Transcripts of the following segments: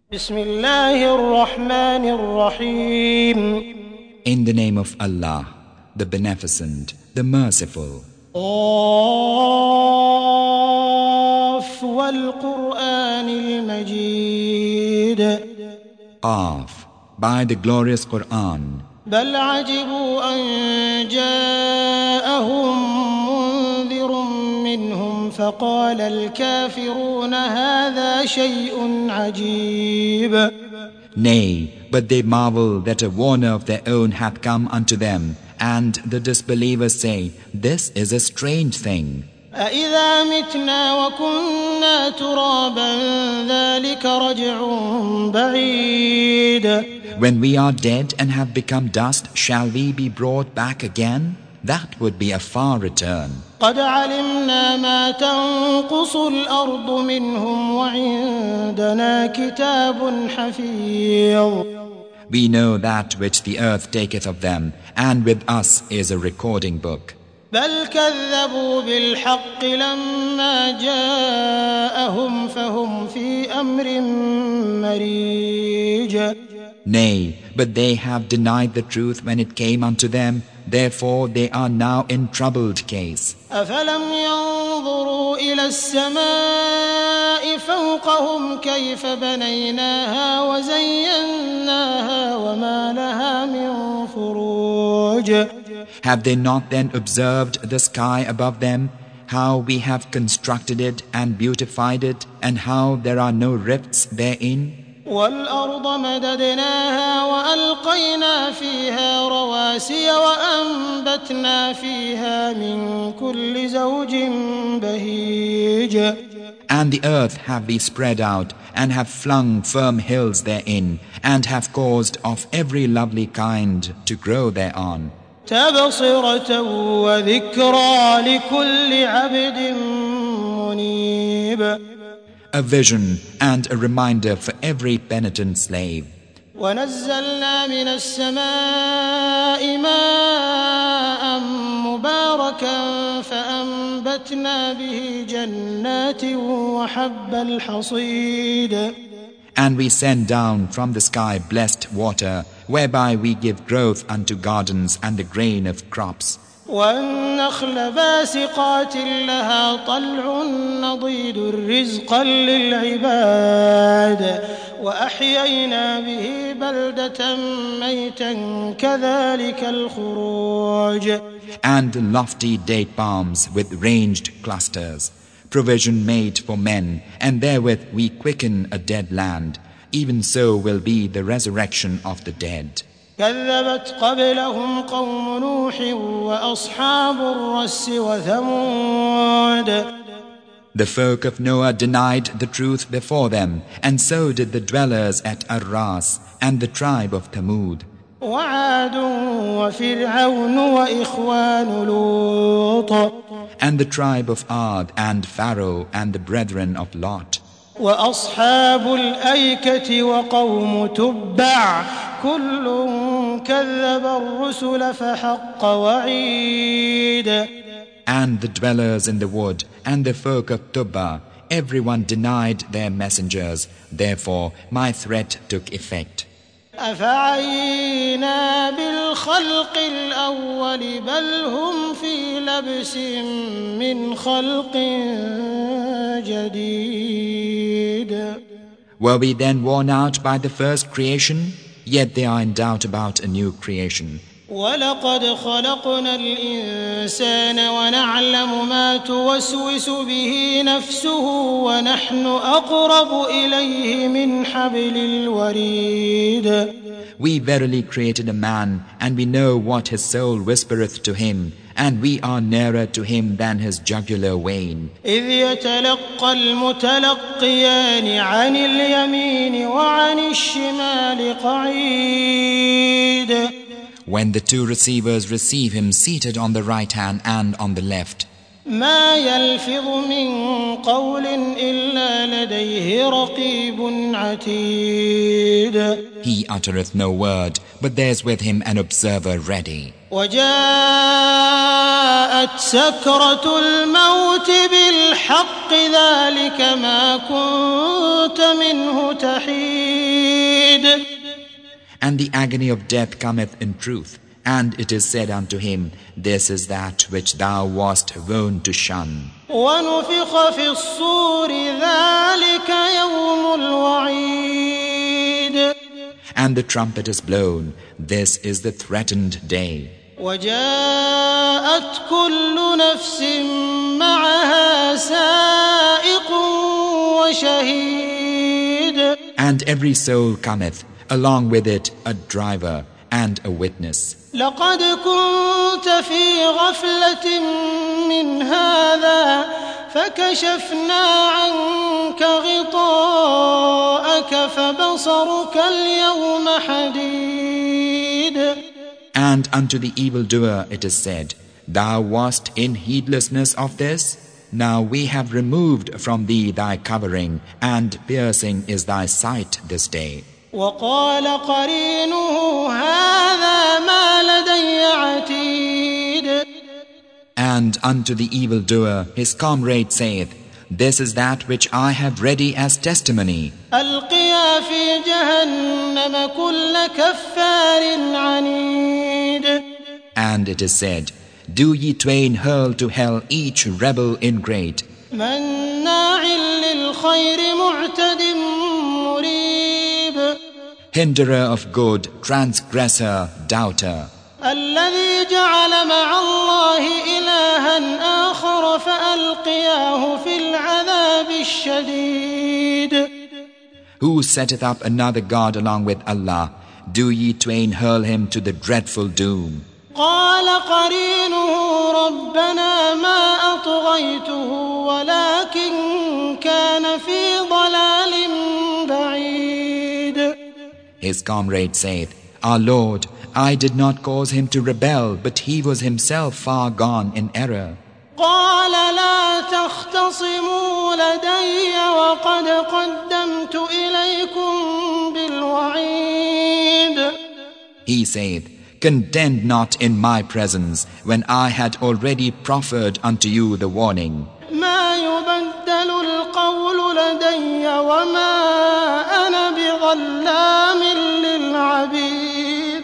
بسم الله الرحمن الرحيم. In the name of Allah, the Beneficent, the Merciful. قاف والقرآن المجيد. Qaf, by the glorious Quran. بل عجبوا أن جاءهم منذر منهم فقال الكافرون هذا شيء عجيب. Nay, but they marvel that a warner of their own hath come unto them, and the disbelievers say, this is a strange thing. أَإِذَا مِتْنَا وَكُنَّا تُرَابًا ذَلِكَ رَجْعٌ بَعِيدٌ. When we are dead and have become dust, shall we be brought back again? That would be a far return. قَدْ عَلِمْنَا مَا تَنْقُصُ الْأَرْضُ مِنْهُمْ وَعِنْدَنَا كِتَابٌ حَفِيظٌ. We know that which the earth taketh of them, and with us is a recording book. بل كذبوا بالحق لما جاءهم فهم في أمر مريج. Nay, but they have denied the truth when it came unto them, therefore they are now in troubled case. أفلم ينظروا إلى السماء فوقهم كيف بنيناها وزيناها وما لها من فروج. Have they not then observed the sky above them, how we have constructed it and beautified it, and how there are no rifts therein? والأرض مددناها وألقينا فيها رواسي وأنبتنا فيها من كل زوج بهيج. And the earth have we spread out, and have flung firm hills therein, and have caused of every lovely kind to grow thereon. تبصرة وذكرى لكل عبد منيب. A vision and a reminder for every penitent slave. ونزلنا من السماء ماء مباركا فأنبتنا به جنات وحب الحصيد. And we send down from the sky blessed water, whereby we give growth unto gardens and the grain of crops. والنخل باسقات لها طلع نضيد رزقا للعباد وأحيينا به بلدة ميتا كذلك الخروج. And the lofty date palms with ranged clusters, provision made for men, and therewith we quicken a dead land. Even so will be the resurrection of the dead. كذبت قبلهم قوم نوح وأصحاب الرس وثمود. The folk of Noah denied the truth before them, and so did the dwellers at Ar-Ras and the tribe of Thamud. وعاد وفرعون وإخوان لوط. And the tribe of Ad and Pharaoh and the brethren of Lot. وأصحاب الأيكة وقوم تبع كل كذب الرسل فحق وعيد. And the dwellers in the wood and the folk of Tubba, everyone denied their messengers, therefore my threat took effect. أفعينا بالخلق الأول بل هم في لبس من خلق جديد. Were we then worn out by the first creation? Yet they are in doubt about a new creation. ولقد خلقنا الإنسان ونعلم ما توسوس به نفسه ونحن أقرب إليه من حبل الوريد. We verily created a man, and we know what his soul whispereth to him, and we are nearer to him than his jugular vein. إذ يتلقى المتلقيان عن اليمين وعن الشمال قعيد. When the two receivers receive him seated on the right hand and on the left. ما يلفظ من قول إلا لديه رقيب عتيد. He uttereth no word, but there's with him an observer ready. وجاءت سكرة الموت بالحق ذلك ما كنت منه تحيد. And the agony of death cometh in truth, and it is said unto him, This is that which thou wast wont to shun. ونفخ في الصور ذلك يوم الوعيد. And the trumpet is blown, this is the threatened day. وجاءت كل نفس معها سائق وشهيد. And every soul cometh, along with it a driver and a witness. لقد كنت في غفلة من هذا فكشفنا عنك غطاءك فبصرك اليوم حديد. And unto the evildoer it is said, Thou wast in heedlessness of this? Now we have removed from thee thy covering, and piercing is thy sight this day. وقال قرينه هذا ما لدي عتيد. And unto the evildoer his comrade saith, This is that which I have ready as testimony. ألقيا في جهنم كل كفار عنيد. And it is said, Do ye twain hurl to hell each rebel ingrate, مناع للخير معتد مريب. hinderer of good, transgressor, doubter, الذي جعل مع الله إلها آخر فألقياه في العذاب الشديد. who setteth up another God along with Allah, do ye twain hurl him to the dreadful doom. قال قرينه ربنا ما أطغيته ولكن كان في ضلال بعيد. His comrade saith, Our Lord, I did not cause him to rebel, but he was himself far gone in error. قال لا تختصموا لدي وقد قدمت إليكم بالوعيد. He saith, Contend not in my presence, when I had already proffered unto you the warning. ما يبدل القول لدي وما أنا بظلام للعبيد.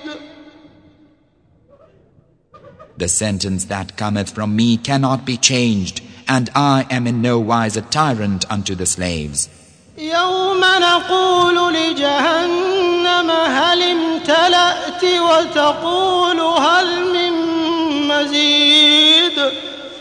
The sentence that cometh from me cannot be changed, and I am in no wise a tyrant unto the slaves. يوم نقول لجهنم هل امتلأت وتقول هل من مزيد.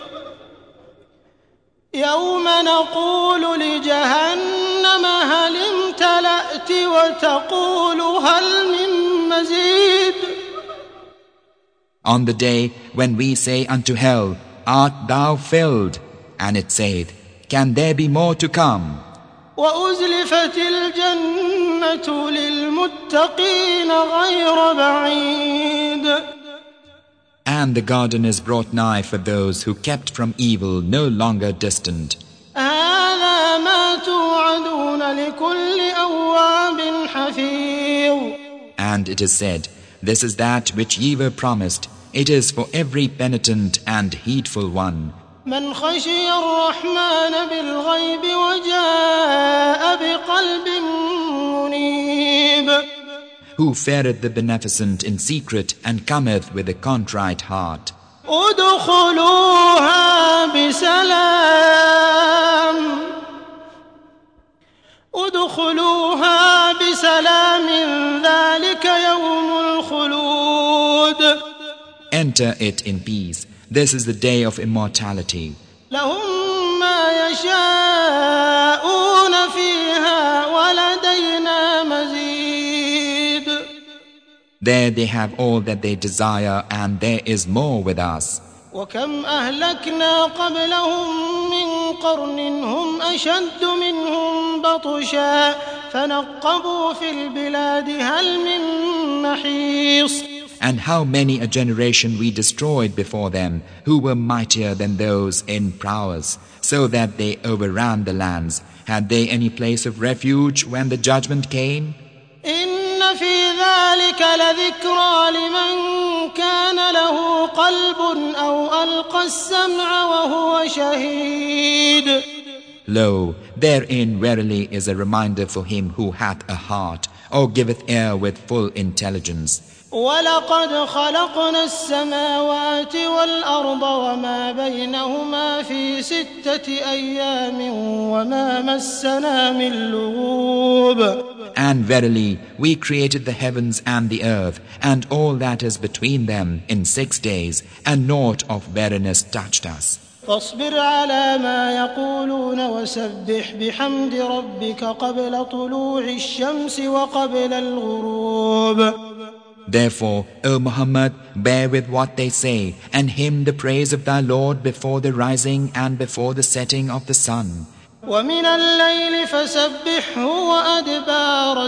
يوم نقول لجهنم هل امتلأت وتقول هل من مزيد. On the day when we say unto hell, Art thou filled? And it saith, Can there be more to come? وأزلفت الجنة للمتقين غير بعيد. And the garden is brought nigh for those who kept from evil no longer distant. هذا ما توعدون لكل أواب حفيظ. And it is said, This is that which ye were promised. It is for every penitent and heedful one. من خشي الرحمن بالغيب وجاء بقلب منيب. Who feareth the Beneficent in secret and cometh with a contrite heart. ادخلوها بسلام ذلك يوم الخلود. Enter it in peace. This is the day of immortality. لهم ما يشاءون فيها ولدينا مزيد. There they have all that they desire, and there is more with us. وكم أهلكنا قبلهم من قرن هم أشد منهم بطشا فنقبوا في البلاد هل من محيص. And how many a generation we destroyed before them, who were mightier than those in prowess, so that they overran the lands. Had they any place of refuge when the judgment came? إن في ذلك لذكرى لمن كان له قلب أو ألقى السمع وهو شهيد. Lo, therein verily is a reminder for him who hath a heart, or giveth ear with full intelligence. ولقد خلقنا السماوات والأرض وما بينهما في 6 أيام وما مسنا من لغوب. And verily, we created the heavens and the earth, and all that is between them in 6 days, and naught of weariness touched us. فاصبر على ما يقولون وسبح بحمد ربك قبل طلوع الشمس وقبل الغروب. Therefore, O Muhammad, bear with what they say, and hymn the praise of thy Lord before the rising and before the setting of the sun. ومن الليل فسبحه وأدبار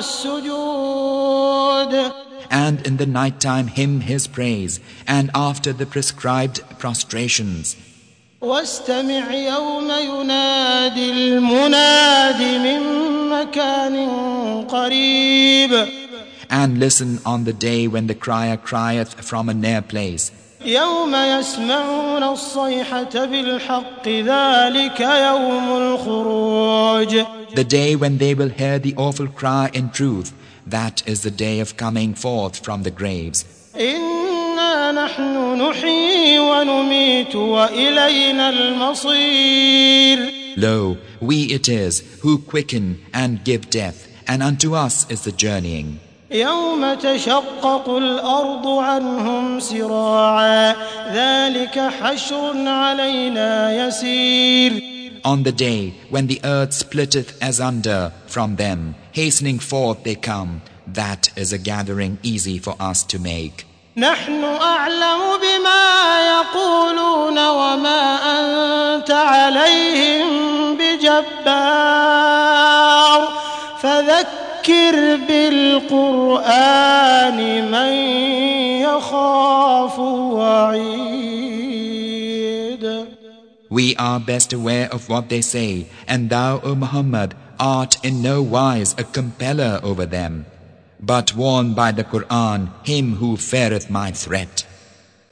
السجود. And in the night time hymn his praise, and after the prescribed prostrations. واستمع يوم ينادي المناد من مكان قريب. And listen on the day when the crier crieth from a near place. يوم يسمعون الصيحة بالحق ذلك يوم الخروج. The day when they will hear the awful cry in truth, that is the day of coming forth from the graves. إنا نحن نحيي ونميت وإلينا المصير. Lo, we it is who quicken and give death, and unto us is the journeying. يوم تشقق الأرض عنهم سراعا ذلك حشر علينا يسير. On the day when the earth splitteth asunder from them, hastening forth they come, that is a gathering easy for us to make. نحن أعلم بما يقولون وما أنت عليهم بجبار فذكر بالقرآن من يخاف وعيد. We are best aware of what they say, and thou, O Muhammad, art in no wise a compeller over them. But warn by the Qur'an him who feareth my threat.